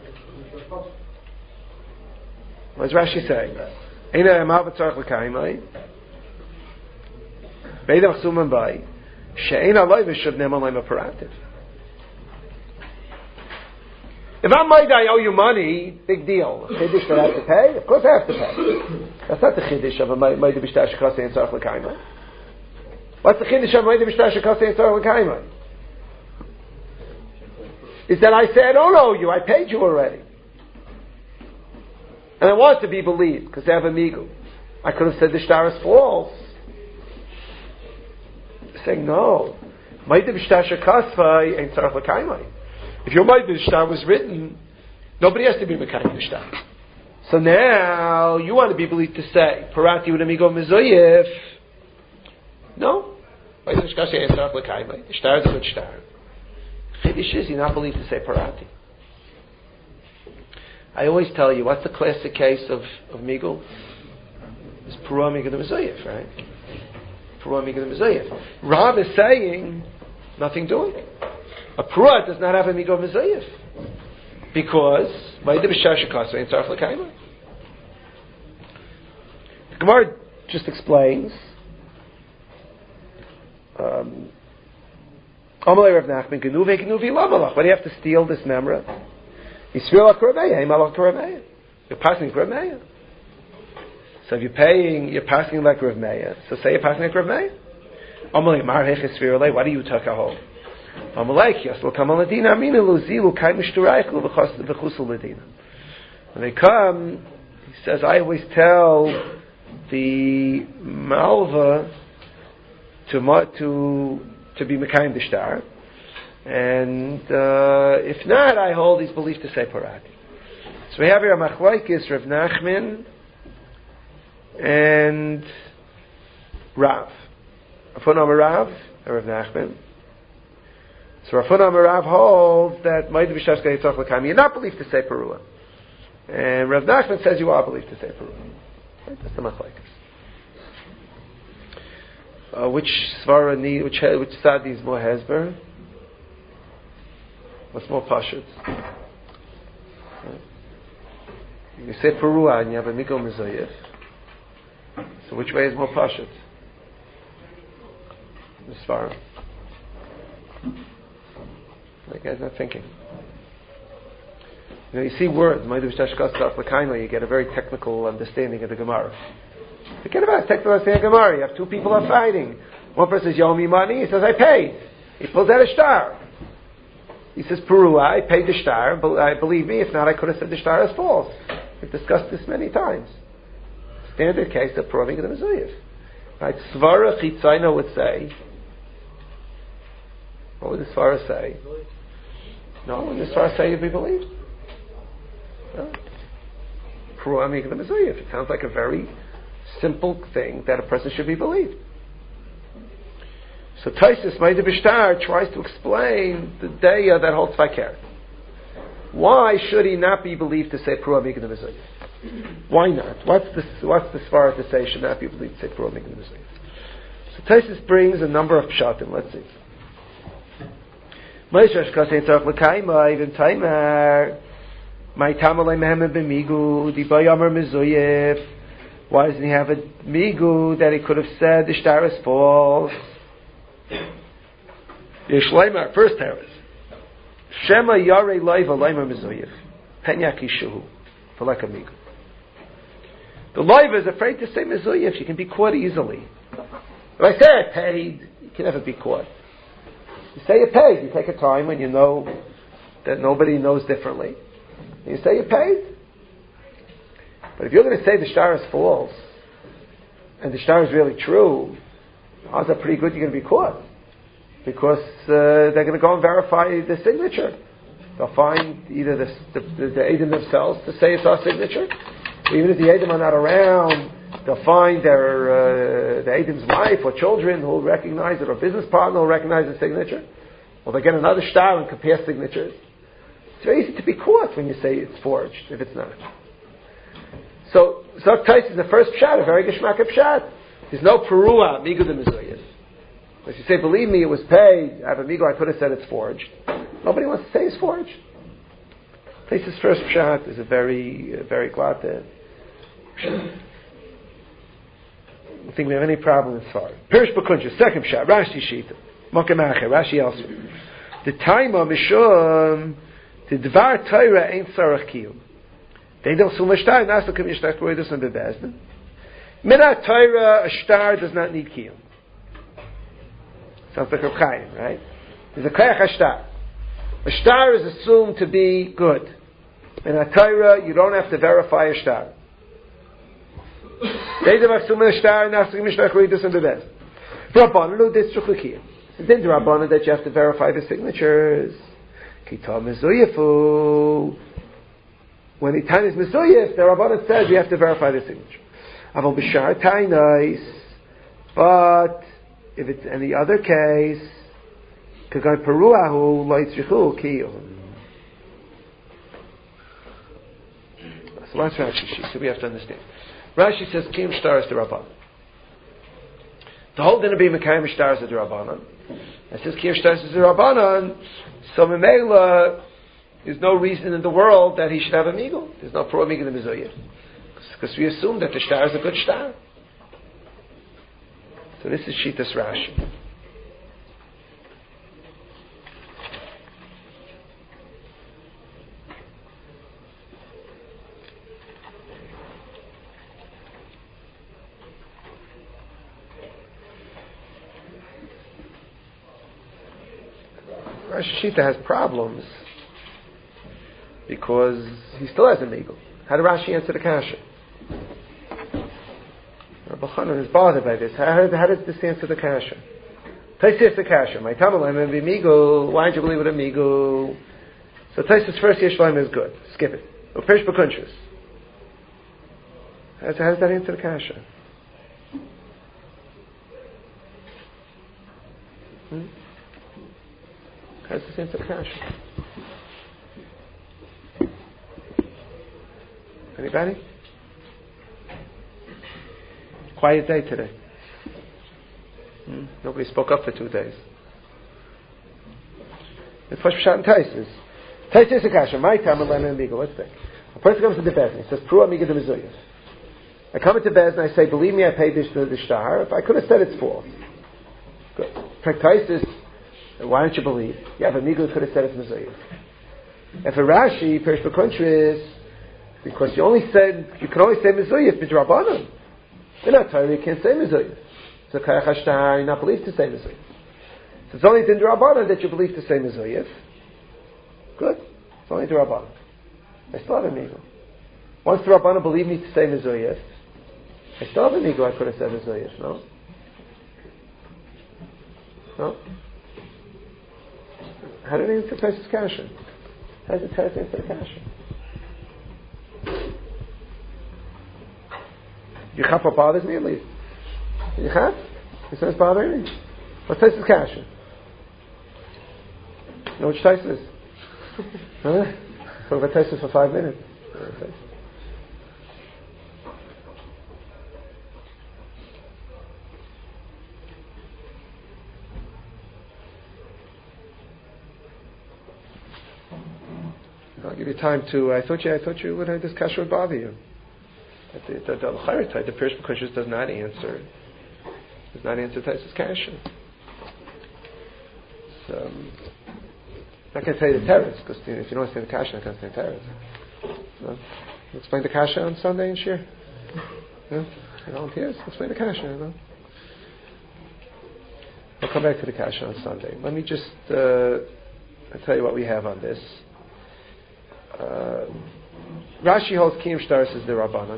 What does Rashi say? Eina emav tzarich l'kayim. Beidem chsumim bai. She'ein aloi v'shuv ne'eman le'ma parativ. If I'm maida, I owe you money, big deal. Chiddush that I have to pay? Of course I have to pay. That's not the chiddush of a maida b'shtar shekasei ein tzarich l'kayim. What's the chiddush of a maida b'shtar shekasei ein tzarich l'kayim? Is that I say I don't owe you, I paid you already. And I want it to be believed, because they have a migu. I could have said the shtar is false. Saying no. Maida b'shtar shekasei ein tzarich l'kayim. If your Maida Shtar was written, nobody has to be Mekayim Shtar. So now, you want to be believed to say, Parati with amigo Mizoyev. No. Maida Shtar say, Shtar L'kayim. The Shtar is a good Shtar. Chiddush is, you're not believed to say Parati. I always tell you, what's the classic case of, of Migul? It's Pura Amigo the Mizoyev, right? Perua Migdal Mezuyif. Rav is saying nothing doing. A Perua does not have a Migdal Mezuyif because Ma'ida B'Shar Shekasa ain't Tzarech L'Kaima. The Gemara just explains. Um, Amalei Rav Nachman Genuve Genuvi Lamalach. Why do you have to steal this memra? Yisrael HaKarabeya, Imalach Karabeya. You're passing Rav Meir. So if you're paying, you're passing like Rav Meir. So say you're passing like Rav Meir. Amalei Mar Hech Yisrael. Why do you take a hold? Amalei Yas Lo Kamal Ladina Amina Lo Zilu Kai Mishturayich Lo V'Chusul Ladina. When they come, he says, I always tell the Malva to to to be Mekayim Dishtar, and uh, if not, I hold his belief to say Parati. So we have here a Machlaikis, Rav Nachman and Rav. Rafun Amar Rav and Rav Nachman. So Rafun Amar Rav holds that Ma'ida B'Shar Yitzchak L'Kaim, you're not believed to say Perua, and Rav Nachman says you are believed to say Perua. Right? That's the Machlaikis. Uh, which svara need, which which side needs more hesber? What's more pashut? Right. You say Perua and you have a Migdal Mezuyif. So which way is more pashut? The svara. Like guys not thinking. You know, you see words, Ma'ida B'Shar Shekasa L'Kaima, you get a very technical understanding of the Gemara. Forget about technical understanding of Gemara. You have two people are fighting. One person says, you owe me money. He says, I paid. He pulls out a star. He says, Perua, I paid the star. But I believe me, if not, I could have said the star is false. We've discussed this many times. Standard case of Perua Migdal Mezuyif. Right? Svara Chitzayna would say, what would the Svara say? No, would the Svara say you'd be believed? No. Perua Migdal Mezuyif. It sounds like a very simple thing that a person should be believed. So Taisus Ma'ida B'Shtar tries to explain the daya that holds Fakir. Why should he not be believed to say Perua Migdal Mezuyif? Why not? What's the what's the svara to say should not be believed to say Perua Migdal Mezuyif? So Taisus brings a number of pshatim. Let's see. Ma'ishash Kasein Tzarech L'Kaima even Taimar My Tamalei Mehem B'Migu Diba Yomer Mezuyif. Why doesn't he have a migu that he could have said the shtar is false? Yeshleimar, first teres. Shema Yarei Leiva Leimer Mezuyif. Penyak Yishuhu. For like a migu. The Leiva is afraid to say Mezuyif. You can be caught easily. If I say I paid, you can never be caught. You say you paid. You take a time when you know that nobody knows differently. You say you paid. But if you're going to say the shtar is false, and the shtar is really true, odds are pretty good you're going to be caught. Because uh, they're going to go and verify the signature. They'll find either the, the, the, the Eidim themselves to say it's our signature. Even if the Eidim are not around, they'll find their uh, the Eidim's wife or children who will recognize it, or business partner will recognize the signature. Or they get another shtar and compare signatures. It's very easy to be caught when you say it's forged, if it's not. So, Zok Tais is the first pshat, a very geshmak pshat. There's no Perua, Migdal Mezuyif. If you say, believe me, it was paid, I have a Migu, I could have said it's forged. Nobody wants to say it's forged. Tais' first pshat is a very, uh, very glad pshat. I don't think we have any problem as far. Pirish Bakunja, second pshat, Rashi Shita. Mokemacher, Rashi elsewhere. The time of Mishum, the Dvar Torah ain't Sarach Kiyum. They don't so much time. Not so come you start with this on the bezdin. Minat Torah, a star does not need kiyum. Sounds like a chayim, right? There's a kayach a star. A star is assumed to be good. Minat Torah, you don't have to verify a star. They don't assume a star. Not so come you start with this on the bezdin. Rabbanan lo distruch kiyum. It didn't Rabbanan that you have to verify the signatures. Kitam mezuyefu. When the time is Mezuyif, the Rabbanan says you have to verify the signature. Aval b'shar tainais, but if it's any other case, kagan peruahu lo yitzrichu kiyum. So that's Rashi. So we have to understand. Rashi says kiyum shtar is the Rabbanan. The whole din of being Mekayim Shtaris is Rabbanan. And since Kiyam Shtaris is Rabbanan, so Memela, there's no reason in the world that he should have a Migul. There's no pro Migul in the Mizuyah. Because we assume that the Shtar is a good Shtar. So this is Shitas Rashi. Rashi Shita has problems because he still has a Migul. How did Rashi answer the kasha? Rabbi Chanan is bothered by this. How, how does this answer the kasha? Taisis the kasha. My Tamalim and Migul. Why did you believe it a Migul? So Taisis first Yeshlayim is good. Skip it. Upesh B'kunshus. How does that answer the kasha? Hmm? How does this answer the kasha? Anybody? Quiet day today. Hmm? Nobody spoke up for two days. It's Pash Pshat and Taisis. Taisis Akasha. My time and Lena and Migo. Let's think. A person comes to the Bezdin. He says, Pru Amiga de Mizuyas. I come into Bezdin. I say, believe me, I paid this to the Shtar. If I could have said it's false. Good. Taisis. Why don't you believe? Yeah, but Migo could have said it's Mizuyas. And for Rashi, Perish B'Kuntris, because you only said, you can only say Mizuyas b'Drabanan. You're not Torah, you can't say Mizuyas. So Kayach HaShtar, you're not believed to say Mizuyas. So it's only D'Drabanan that you believe to say Mizuyas. Good. It's only D'Drabanan. I still have an ego. Once the Rabbanan believed me to say Mizuyas, I still have an ego, I could have said Mizuyas, no? No? How did he answer Pesach's kasha? How did it answer the kasha? Yichaf what bothers me at least. Yichaf? He says bothering me. What says his kasha? You know which taste is? Huh? So if I taste this for five minutes. I'll give you time to. I thought you. I thought you would have this kasha would bother you. The the the the, the Pirish B'Kushus does not answer. Does not answer Taisus kasha. So, um, I'm not going to tell you the teretz because you know, if you don't understand the kasha, I'm not going to say the teretz. No? Explain the kasha on Sunday and share. No? Volunteers? Explain the kasha. No? I'll come back to the kasha on Sunday. Let me just uh, I'll tell you what we have on this. Uh, Rashi holds Kiyam Shtaris is the Rabbanan.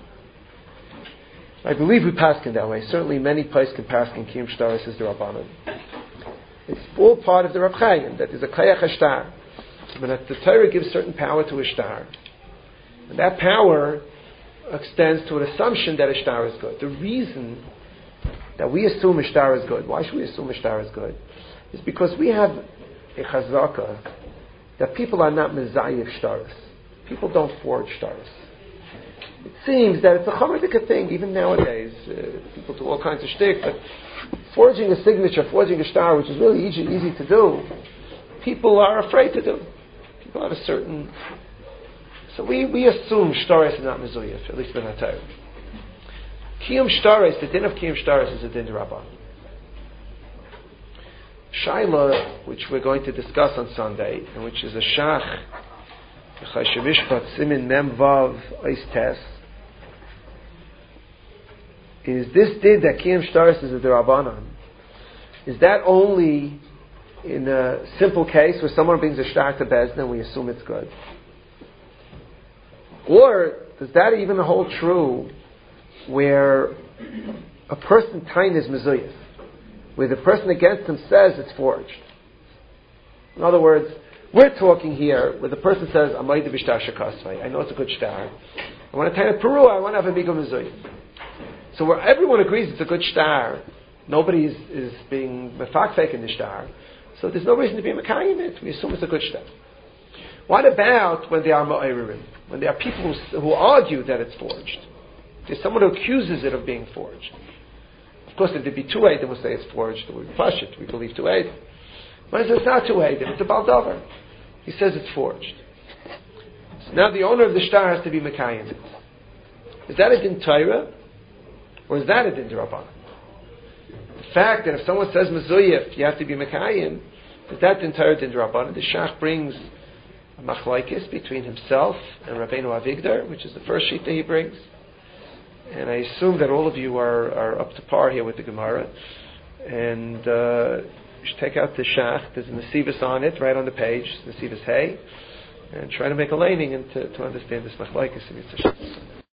I believe we paskin that way. Certainly many places can paskin Kiyam Shtaris is the Rabbanan. It's all part of the Rav Chaim, that is a Kayach HaShtar. But that the Torah gives certain power to a shtar. And that power extends to an assumption that a shtar is good. The reason that we assume a shtar is good, why should we assume a shtar is good? Is because we have a chazaka that people are not mezayiv shtaris. People don't forge shtaris. It seems that it's a chamadika thing, even nowadays. Uh, people do all kinds of shtick, but forging a signature, forging a shtar, which is really easy, easy to do, people are afraid to do. People have a certain... So we, we assume shtaris is not mezayiv, at least in our time. Kiyum shtaris, the din of kiyum shtaris is a din rabban. Shaila, which we're going to discuss on Sunday, and which is a shach, Chayshemishpat Simin Mem Vav Eis Tes, is this din that Kiyam Shtaris is a derabanan? Is that only in a simple case where someone brings a shtar to Bezdin and we assume it's good? Or does that even hold true where a person tain is mezuyah, where the person against him says it's forged? In other words, we're talking here where the person says, I know it's a good shtar. I want to tain a peru, I want to have a migo mezuyah. So where everyone agrees it's a good shtar, nobody is, is being mefakfek in the shtar, so there's no reason to be mekayim it. We assume it's a good shtar. What about when there are ma'iririm? When there are people who, who argue that it's forged? There's someone who accuses it of being forged. Of course, if there be two Eidim, we'll say it's forged. We push it. We believe two Eidim. But he says it's not two Eidim. It's a Baldavar. He says it's forged. So now the owner of the shtar has to be Mekayim it. Is that a din Torah? Or is that a din Rabbanan? The fact that if someone says Mezuyif, you have to be Mekayim, is that din Torah, din Rabbanan? The Shach brings a machlaikis between himself and Rabbeinu Avigdor, which is the first sheet that he brings. And I assume that all of you are, are up to par here with the Gemara. And uh, you should take out the Shach. There's a Nesivus on it, right on the page, Nesivus Hay, and try to make a laning and to, to understand this machlaikis in Yitzhak.